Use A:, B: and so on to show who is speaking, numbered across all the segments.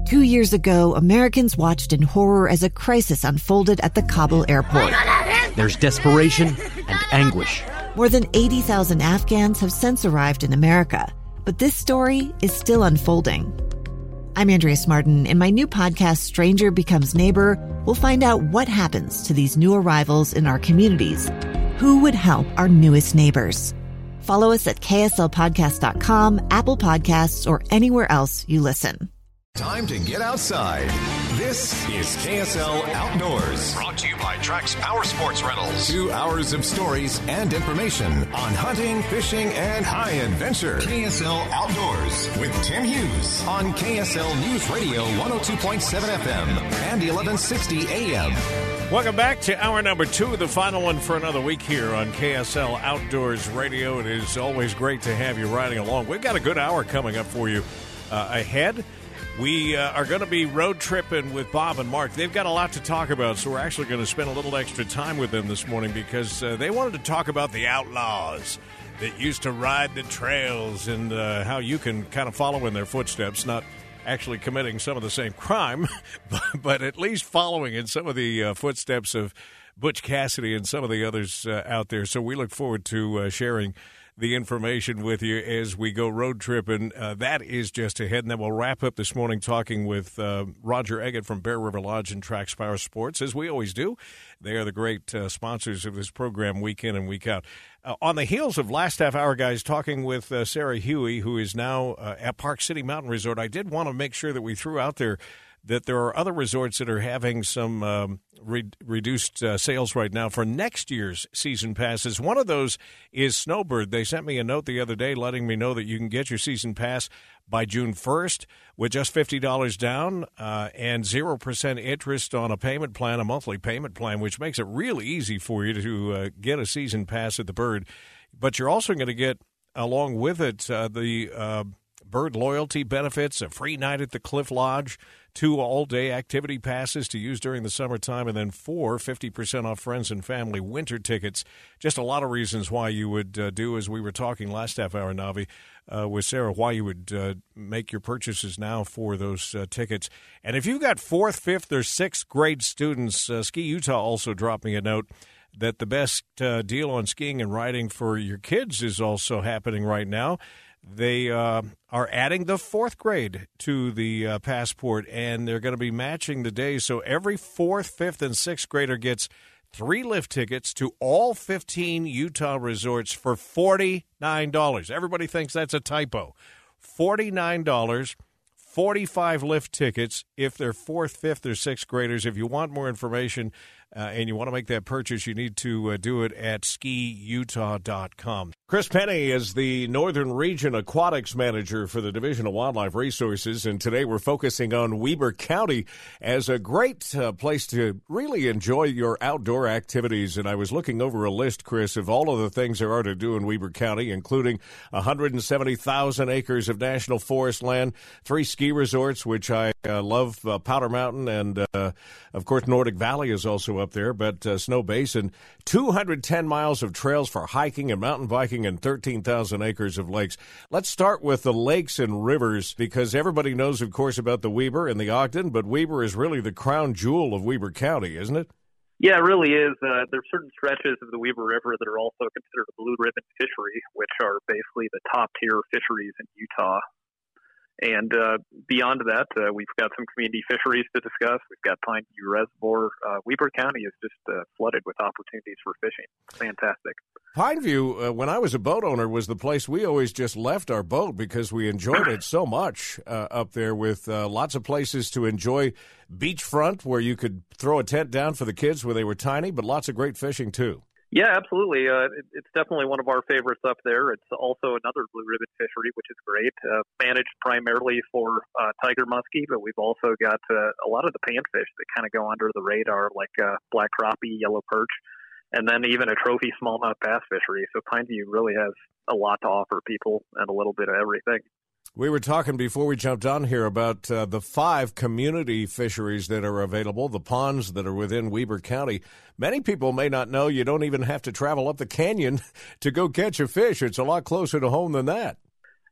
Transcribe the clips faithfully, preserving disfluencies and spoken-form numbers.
A: Two years ago, Americans watched in horror as a crisis unfolded at the Kabul airport.
B: There's desperation and anguish.
A: More than eighty thousand Afghans have since arrived in America, but this story is still unfolding. I'm Andrea Martin. In my new podcast, Stranger Becomes Neighbor, we'll find out what happens to these new arrivals in our communities. Who would help our newest neighbors? Follow us at K S L podcast dot com, Apple Podcasts, or anywhere else you listen.
C: Time to get outside. This is K S L Outdoors. Brought to you by Trax Power Sports Rentals. Two hours of stories and information on hunting, fishing, and high adventure. K S L Outdoors with Tim Hughes on K S L News Radio one oh two point seven F M and eleven sixty A M.
D: Welcome back to hour number two, the final one for another week here on K S L Outdoors Radio. It is always great to have you riding along. We've got a good hour coming up for you uh, ahead. We uh, are going to be road tripping with Bob and Mark. They've got a lot to talk about, so we're actually going to spend a little extra time with them this morning because uh, they wanted to talk about the outlaws that used to ride the trails and uh, how you can kind of follow in their footsteps, not actually committing some of the same crime, but, but at least following in some of the uh, footsteps of Butch Cassidy and some of the others uh, out there. So we look forward to uh, sharing the information with you as we go road tripping. Uh, that is just ahead, and then we'll wrap up this morning talking with uh, Roger Eggett from Bear River Lodge and Trax Power Sports, as we always do. They are the great uh, sponsors of this program week in and week out. Uh, on the heels of last half hour, guys, talking with uh, Sarah Huey, who is now uh, at Park City Mountain Resort, I did want to make sure that we threw out there that there are other resorts that are having some um, re- reduced uh, sales right now for next year's season passes. One of those is Snowbird. They sent me a note the other day letting me know that you can get your season pass by June first with just fifty dollars down uh, and zero percent interest on a payment plan, a monthly payment plan, which makes it really easy for you to uh, get a season pass at the Bird. But you're also going to get, along with it, uh, the uh, Bird loyalty benefits, a free night at the Cliff Lodge, two all-day activity passes to use during the summertime, and then four fifty percent off friends and family winter tickets. Just a lot of reasons why you would uh, do, as we were talking last half hour, Navi, uh, with Sarah, why you would uh, make your purchases now for those uh, tickets. And if you've got fourth, fifth, or sixth grade students, uh, Ski Utah also dropped me a note that the best uh, deal on skiing and riding for your kids is also happening right now. They uh, are adding the fourth grade to the uh, passport, and they're going to be matching the days. So every fourth, fifth, and sixth grader gets three lift tickets to all fifteen Utah resorts for forty-nine dollars. Everybody thinks that's a typo. forty-nine dollars, forty-five lift tickets if they're fourth, fifth, or sixth graders. If you want more information uh, and you want to make that purchase, you need to uh, do it at ski utah dot com. Chris Penny is the Northern Region Aquatics Manager for the Division of Wildlife Resources, and today we're focusing on Weber County as a great uh, place to really enjoy your outdoor activities. And I was looking over a list, Chris, of all of the things there are to do in Weber County, including one hundred seventy thousand acres of national forest land, three ski resorts, which I uh, love, uh, Powder Mountain, and, uh, of course, Nordic Valley is also up there, but uh, Snow Basin, two hundred ten miles of trails for hiking and mountain biking, and thirteen thousand acres of lakes. Let's start with the lakes and rivers, because everybody knows, of course, about the Weber and the Ogden, but Weber is really the crown jewel of Weber County, isn't it?
E: Yeah, it really is. Uh, there are certain stretches of the Weber River that are also considered a blue ribbon fishery, which are basically the top tier fisheries in Utah. And uh, beyond that, uh, we've got some community fisheries to discuss. We've got Pine View Reservoir. Uh, Weber County is just uh, flooded with opportunities for fishing. Fantastic.
D: Pineview, uh, when I was a boat owner, was the place we always just left our boat because we enjoyed it so much uh, up there, with uh, lots of places to enjoy beachfront where you could throw a tent down for the kids when they were tiny, but lots of great fishing too.
E: Yeah, absolutely. Uh, it, it's definitely one of our favorites up there. It's also another blue ribbon fishery, which is great. Uh, managed primarily for uh, tiger muskie, but we've also got uh, a lot of the panfish that kind of go under the radar, like uh, black crappie, yellow perch, and then even a trophy smallmouth bass fishery. So Pineview really has a lot to offer people and a little bit of everything.
D: We were talking before we jumped on here about uh, the five community fisheries that are available, the ponds that are within Weber County. Many people may not know you don't even have to travel up the canyon to go catch a fish. It's a lot closer to home than that.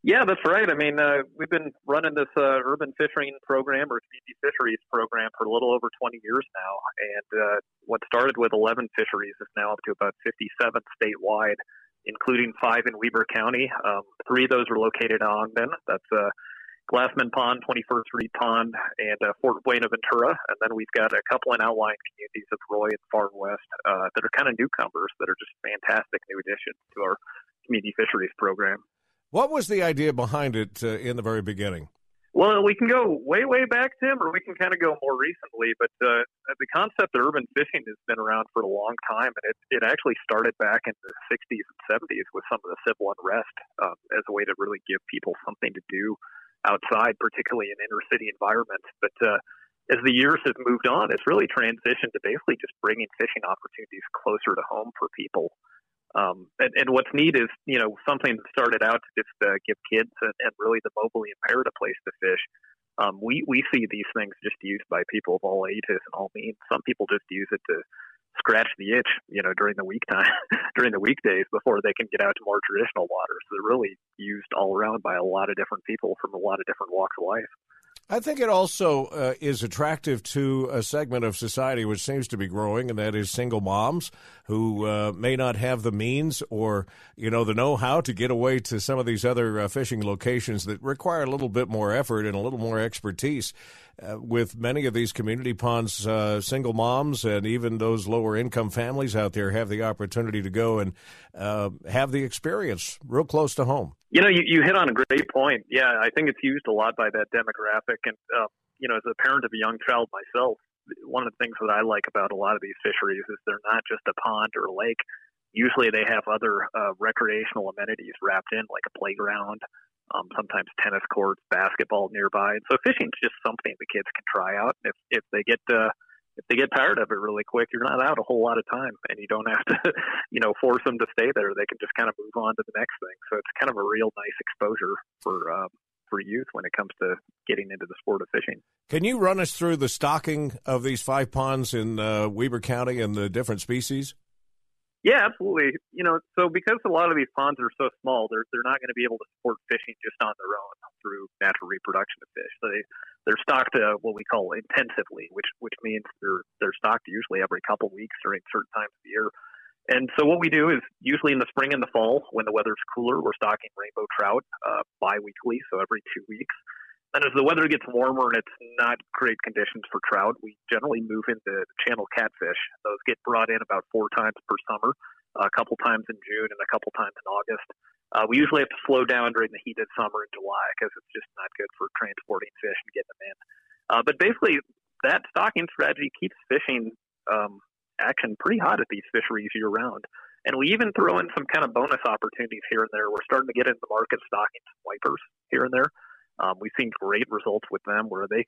E: Yeah, that's right. I mean, uh, we've been running this uh, urban fishing program or community fisheries program for a little over twenty years now. And uh, what started with eleven fisheries is now up to about fifty-seven statewide, including five in Weber County. Um, three of those are located in Ogden. That's uh, Glassman Pond, twenty-first Street Pond, and uh, Fort Buenaventura. And then we've got a couple in outlying communities of Roy and Far West uh, that are kind of newcomers that are just fantastic new additions to our community fisheries program.
D: What was the idea behind it uh, in the very beginning?
E: Well, we can go way, way back, Tim, or we can kind of go more recently. But uh, the concept of urban fishing has been around for a long time, and it, it actually started back in the sixties and seventies with some of the civil unrest um, as a way to really give people something to do outside, particularly in inner city environments. But uh, as the years have moved on, it's really transitioned to basically just bringing fishing opportunities closer to home for people. Um, and, and what's neat is, you know, something that started out to just uh, give kids and, and really the mobilely impaired a place to fish. Um, we, we see these things just used by people of all ages and all means. Some people just use it to scratch the itch, you know, during the week time, during the weekdays before they can get out to more traditional waters. So they're really used all around by a lot of different people from a lot of different walks of life.
D: I think it also uh, is attractive to a segment of society which seems to be growing, and that is single moms who uh, may not have the means or, you know, the know-how to get away to some of these other uh, fishing locations that require a little bit more effort and a little more expertise. Uh, with many of these community ponds, uh, single moms and even those lower-income families out there have the opportunity to go and uh, have the experience real close to home.
E: You know, you, you hit on a great point. Yeah, I think it's used a lot by that demographic. And, uh, you know, as a parent of a young child myself, one of the things that I like about a lot of these fisheries is they're not just a pond or a lake. Usually they have other uh, recreational amenities wrapped in, like a playground, um, sometimes tennis courts, basketball nearby. And so fishing is just something the kids can try out. If if they get uh, if they get tired of it really quick, you're not out a whole lot of time, and you don't have to, you know, force them to stay there. They can just kind of move on to the next thing. So it's kind of a real nice exposure for um, for youth when it comes to getting into the sport of fishing. Can
D: you run us through the stocking of these five ponds in uh, Weber County and the different species?
E: Yeah, absolutely. You know, so because a lot of these ponds are so small, they're they're not going to be able to support fishing just on their own through natural reproduction of fish. So they they're stocked uh, what we call intensively, which which means they're they're stocked usually every couple of weeks during certain times of the year. And so what we do is usually in the spring and the fall, when the weather's cooler, we're stocking rainbow trout uh, bi-weekly, so every two weeks. And as the weather gets warmer and it's not great conditions for trout, we generally move into channel catfish. Those get brought in about four times per summer, a couple times in June and a couple times in August. Uh, we usually have to slow down during the heat of summer in July because it's just not good for transporting fish and getting them in. Uh, but basically, that stocking strategy keeps fishing um, action pretty hot at these fisheries year-round. And we even throw in some kind of bonus opportunities here and there. We're starting to get into the market stocking some wipers here and there. Um, we've seen great results with them where they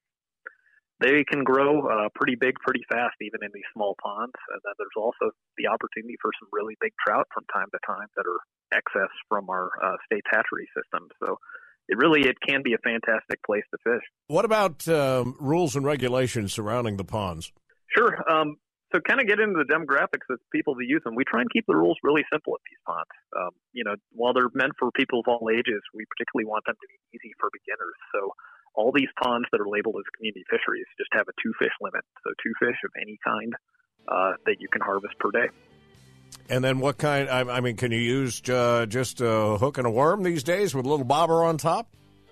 E: they can grow uh, pretty big, pretty fast, even in these small ponds. And then there's also the opportunity for some really big trout from time to time that are excess from our uh, state's hatchery system. So it really it can be a fantastic place to fish.
D: What about um, rules and regulations surrounding the ponds?
E: Sure. Um, so kind of get into the demographics of people that use them. We try and keep the rules really simple at these ponds. Um, you know, while they're meant for people of all ages, we particularly want them to be easy for beginners. So all these ponds that are labeled as community fisheries just have a two-fish limit. So two fish of any kind uh, that you can harvest per day.
D: And then what kind, I, I mean, can you use uh, just a hook and a worm these days with a little bobber on top?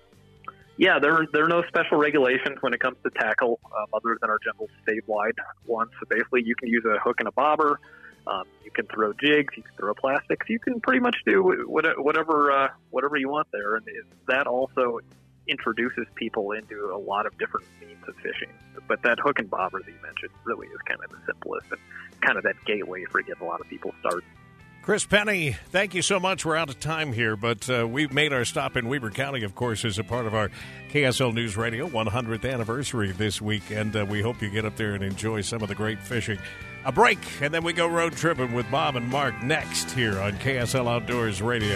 E: Yeah, there, there are no special regulations when it comes to tackle um, other than our general statewide ones. So basically you can use a hook and a bobber. Um, you can throw jigs. You can throw plastics. You can pretty much do whatever uh, whatever you want there. And that also introduces people into a lot of different means of fishing. But that hook and bobber that you mentioned really is kind of the simplest and kind of that gateway for getting a lot of people started.
D: Chris Penny, thank you so much. We're out of time here, but uh, we've made our stop in Weber County, of course, as a part of our K S L News Radio one hundredth anniversary this week, and uh, we hope you get up there and enjoy some of the great fishing. A break, and then we go road tripping with Bob and Mark next here on K S L Outdoors Radio.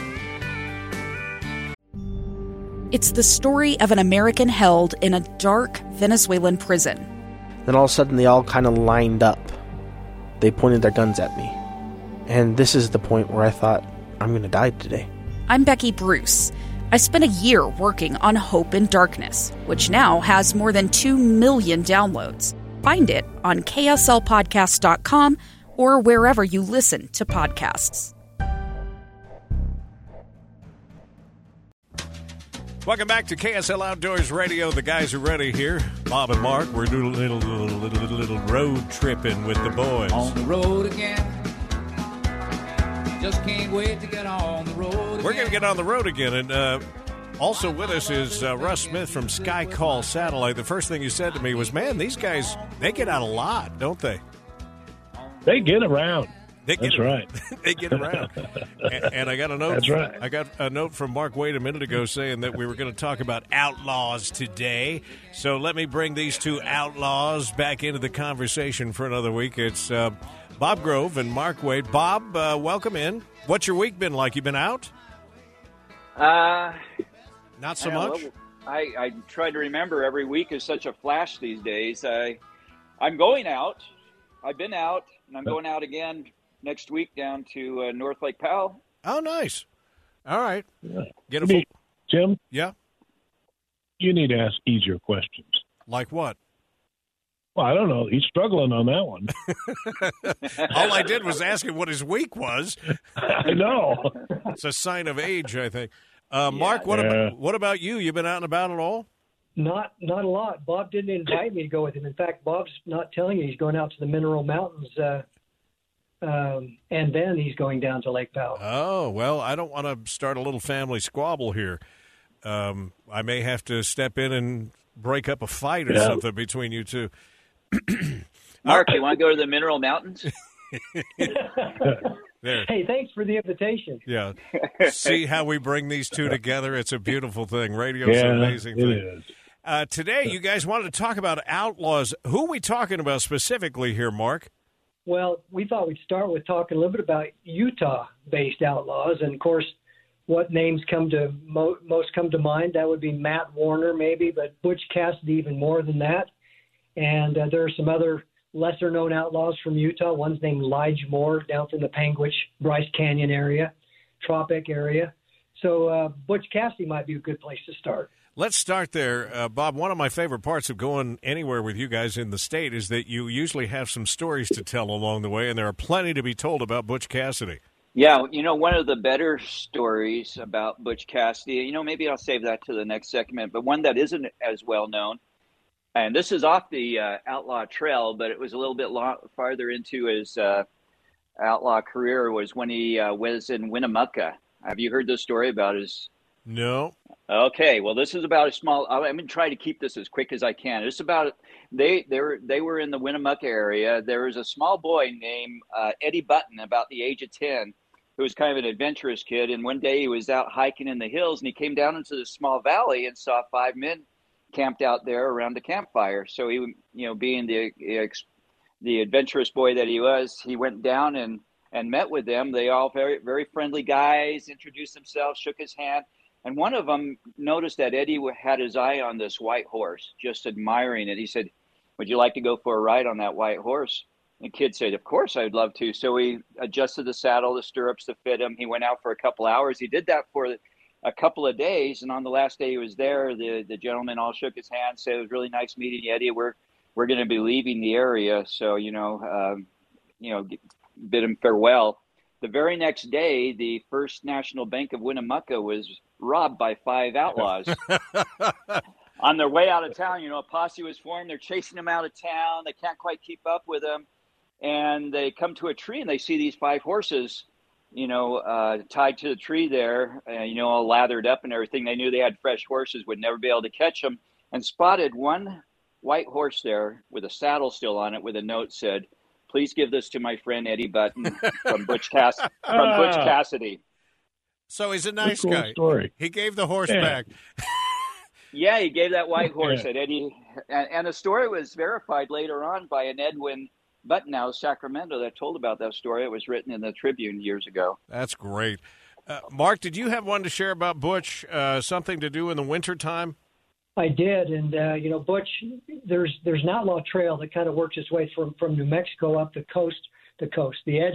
F: It's the story of an American held in a dark Venezuelan prison.
G: Then all of a sudden, they all kind of lined up. They pointed their guns at me. And this is the point where I thought, I'm going to die today.
F: I'm Becky Bruce. I spent a year working on Hope in Darkness, which now has more than two million downloads. Find it on K S L podcast dot com or wherever you listen to podcasts.
D: Welcome back to K S L Outdoors Radio. The guys are ready here. Bob and Mark, we're doing a little, little, little, little, little road tripping with the boys.
H: On the road again. Just can't wait to get on the road again.
D: We're going to get on the road again. And uh, also with us is uh, Russ Smith from Sky Call Satellite. The first thing you said to me was, man, these guys, they get out a lot, don't they?
I: They get around.
D: They get
I: That's right.
D: They get around. and, and I got a note.
I: That's right.
D: I got a note from Mark Wade a minute ago saying that we were going to talk about outlaws today. So let me bring these two outlaws back into the conversation for another week. It's uh, Bob Grove and Mark Wade. Bob, uh, welcome in. What's your week been like? You been out?
J: Uh,
D: Not so
J: I
D: much.
J: know. I, I try to remember. Every week is such a flash these days. I, I'm going out. I've been out, and I'm going out again next week down to uh, North Lake Powell.
D: Oh, nice. All right.
I: Yeah.
D: Get a full...
I: Jim?
D: Yeah?
I: You need to ask easier questions.
D: Like what?
I: Well, I don't know. He's struggling on that one.
D: All I did was ask him what his week was.
I: I know.
D: It's a sign of age, I think. Uh, Mark, what,
I: Yeah.
D: about, what about you? You been out and about at all?
K: Not not a lot. Bob didn't invite me to go with him. In fact, Bob's not telling you he's going out to the Mineral Mountains, uh, um, and then he's going down to Lake Powell.
D: Oh, well, I don't want to start a little family squabble here. Um, I may have to step in and break up a fight or
I: Yeah.
D: something between you two.
J: Mark, you want to go to the Mineral Mountains?
D: There.
K: Hey, thanks for the invitation.
D: Yeah. See how we bring these two together? It's a beautiful thing. Radio's
I: Yeah,
D: an amazing
I: it
D: thing.
I: is.
D: Uh, today, you guys wanted to talk about outlaws. Who are we talking about specifically here, Mark?
K: Well, we thought we'd start with talking a little bit about Utah-based outlaws, and of course, what names come to mo- most come to mind? That would be Matt Warner, maybe, but Butch Cassidy even more than that. And uh, there are some other lesser-known outlaws from Utah. One's named Lige Moore down from the Panguitch, Bryce Canyon area, Tropic area. So uh, Butch Cassidy might be a good place to start.
D: Let's start there. Uh, Bob, one of my favorite parts of going anywhere with you guys in the state is that you usually have some stories to tell along the way, and there are plenty to be told about Butch Cassidy.
J: Yeah, you know, one of the better stories about Butch Cassidy, you know, maybe I'll save that to the next segment, but one that isn't as well known, and this is off the uh, outlaw trail, but it was a little bit long, farther into his uh, outlaw career, was when he uh, was in Winnemucca. Have you heard this story about his...
D: No.
J: Okay, well, this is about a small. I'm going to try to keep this as quick as I can. It's about they they were they were in the Winnemucca area. There was a small boy named uh, Eddie Button, about the age of ten, who was kind of an adventurous kid. And one day he was out hiking in the hills, and he came down into this small valley and saw five men camped out there around the campfire. So he, you know, being the the adventurous boy that he was, he went down and and met with them. They all very very friendly guys. Introduced themselves, shook his hand. And one of them noticed that Eddie had his eye on this white horse, just admiring it. He said, "Would you like to go for a ride on that white horse?" And the kid said, "Of course, I'd love to." So he adjusted the saddle, the stirrups to fit him. He went out for a couple hours. He did that for a couple of days. And on the last day he was there, the, the gentleman all shook his hand, said, "It was really nice meeting you, Eddie. We're, we're going to be leaving the area. So, you know, um, you know, bid him farewell." The very next day, the First National Bank of Winnemucca was robbed by five outlaws. On their way out of town, you know, a posse was formed. They're chasing them out of town. They can't quite keep up with them. And they come to a tree, and they see these five horses, you know, uh, tied to the tree there, uh, you know, all lathered up and everything. They knew they had fresh horses, would never be able to catch them, and spotted one white horse there with a saddle still on it with a note said, "Please give this to my friend Eddie Button from Butch Cass- from Butch Cassidy."
D: So he's a nice
I: cool
D: guy.
I: Story.
D: He gave the horse
I: Yeah.
D: back.
J: Yeah, he gave that white horse
I: Yeah.
J: at Eddie. And, and the story was verified later on by an Edwin Button out of Sacramento that told about that story. It was written in the Tribune years ago.
D: That's great. Uh, Mark, did you have one to share about Butch, uh, something to do in the wintertime?
K: I did, and uh, you know, Butch, there's there's an outlaw trail that kind of works its way from, from New Mexico up the coast, the coast, the edge of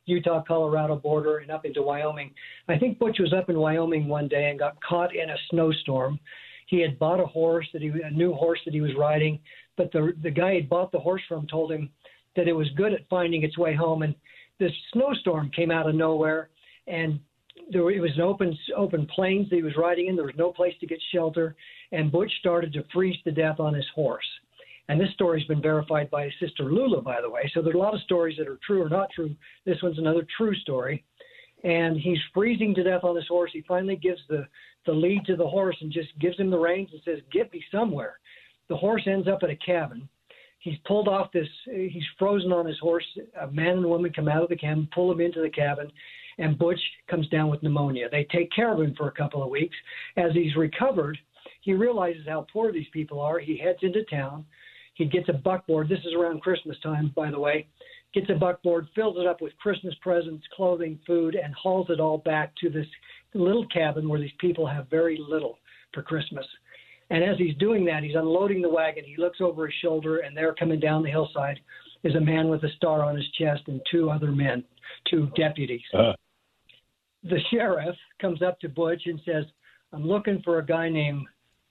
K: Utah-Colorado border and up into Wyoming. I think Butch was up in Wyoming one day and got caught in a snowstorm. He had bought a horse that he a new horse that he was riding, but the the guy he'd bought the horse from told him that it was good at finding its way home. And this snowstorm came out of nowhere, and there it was an open open plains that he was riding in. There was no place to get shelter, and Butch started to freeze to death on his horse. And this story's been verified by his sister Lula, by the way. So there are a lot of stories that are true or not true. This one's another true story. And he's freezing to death on his horse. He finally gives the, the lead to the horse and just gives him the reins and says, "Get me somewhere." The horse ends up at a cabin. He's pulled off this, he's frozen on his horse. A man and a woman come out of the cabin, pull him into the cabin, and Butch comes down with pneumonia. They take care of him for a couple of weeks. As he's recovered, he realizes how poor these people are. He heads into town. He gets a buckboard. This is around Christmas time, by the way. Gets a buckboard, fills it up with Christmas presents, clothing, food, and hauls it all back to this little cabin where these people have very little for Christmas. And as he's doing that, he's unloading the wagon. He looks over his shoulder, and there coming down the hillside is a man with a star on his chest and two other men, two deputies. Uh. The sheriff comes up to Butch and says, "I'm looking for a guy named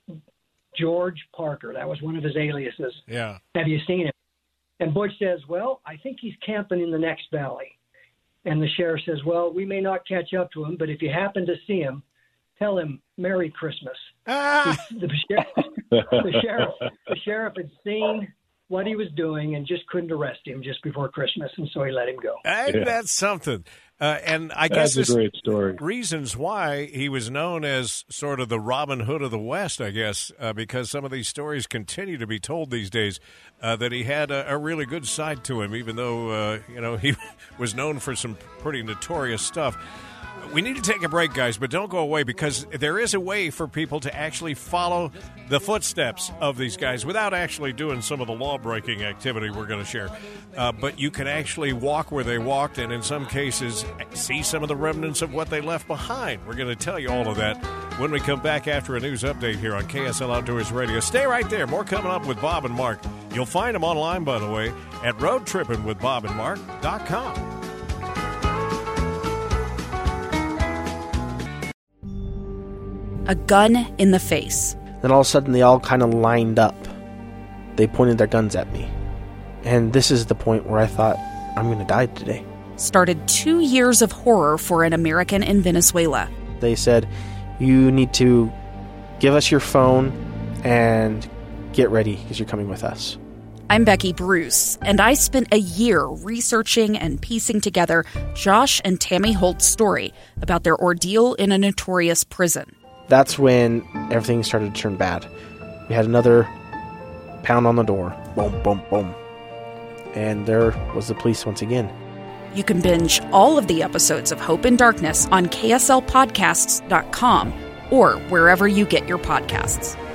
K: George Parker." That was one of his aliases.
D: Yeah.
K: "Have you seen him?" And Butch says, "Well, I think he's camping in the next valley." And the sheriff says, "Well, we may not catch up to him, but if you happen to see him, tell him Merry Christmas."
D: Ah!
K: The, the, sheriff, the, sheriff, the sheriff had seen what he was doing and just couldn't arrest him just before Christmas, and so he let him go.
D: Hey, yeah. That's something. Uh, and I
I: That's
D: guess
I: a great story.
D: Reasons why he was known as sort of the Robin Hood of the West, I guess, uh, because some of these stories continue to be told these days, uh, that he had a, a really good side to him, even though, uh, you know, he was known for some pretty notorious stuff. We need to take a break, guys, but don't go away, because there is a way for people to actually follow the footsteps of these guys without actually doing some of the law-breaking activity we're going to share. Uh, but you can actually walk where they walked, and in some cases see some of the remnants of what they left behind. We're going to tell you all of that when we come back after a news update here on K S L Outdoors Radio. Stay right there. More coming up with Bob and Mark. You'll find them online, by the way, at road tripping with bob and mark dot com.
F: A gun in the face.
G: Then all of a sudden, they all kind of lined up. They pointed their guns at me. And this is the point where I thought, I'm going to die today.
F: Started two years of horror for an American in Venezuela.
G: They said, you need to give us your phone and get ready because you're coming with us.
F: I'm Becky Bruce, and I spent a year researching and piecing together Josh and Tammy Holt's story about their ordeal in a notorious prison.
G: That's when everything started to turn bad. We had another pound on the door. Boom, boom, boom. And there was the police once again.
F: You can binge all of the episodes of Hope in Darkness on K S L podcasts dot com or wherever you get your podcasts.